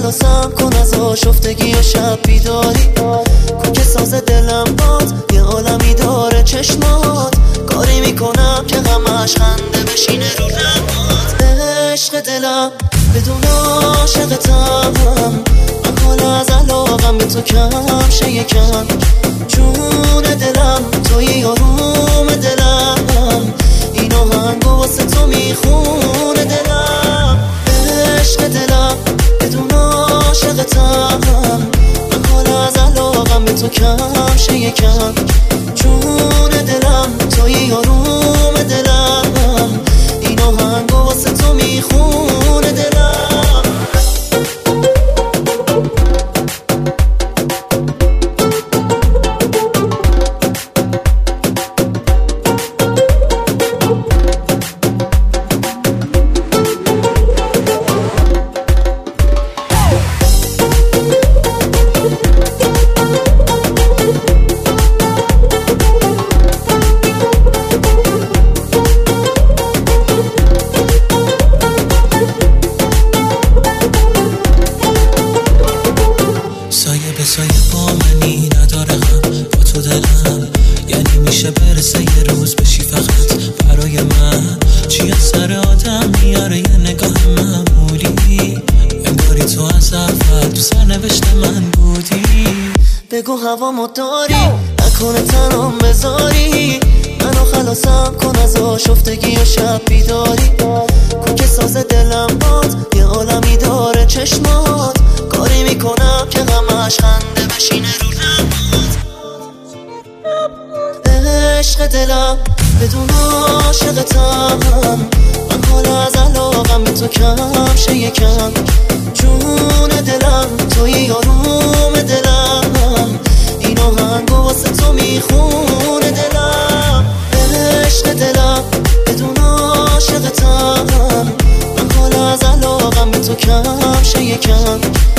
خلاصم کن از آشفتگی و شب بیداری. کوک ساز دلم باد یه عالمی داره چشمات. کاری میکنم که غمش خنده بشینه رو لبات. عشق دلم بدون عاشقتم، من حالا از علاقم به تو کم شه یکم. جون دلم توی آروم دلم، این آهنگو واسه تو میخونه دلم. عشق دلم بدون عاشقتم، من حالا از علاقم به تو کم شه یکم. جون دلم توی آروم دلم، این آهنگو واسه تو میخونه دلم. سایه با منی نداره هم با تو دلم، یعنی میشه برسه یه روز بشی فقط برای من. چی از سر آدم میاره یه نگاه معمولی، انگاری تو از اول تو سرنوشت من بودی. بگو هوامو داری نکنه تنام بذاری، منو خلاصم کن از آشفتگی و شب بیداری. کوک ساز دلم باد یه عالمی داره چشمات. کاری میکنم که غمش خنده بشینه رو لبات. عشق دلم بدون عاشقتم، من حالا از علاقم به تو کم شه یکم. جون دلم توی آروم دلم، این آهنگو واسه تو میخونه دلم. عشق دلم بدون عاشقتم، من حالا از علاقم به تو کم شه یکم.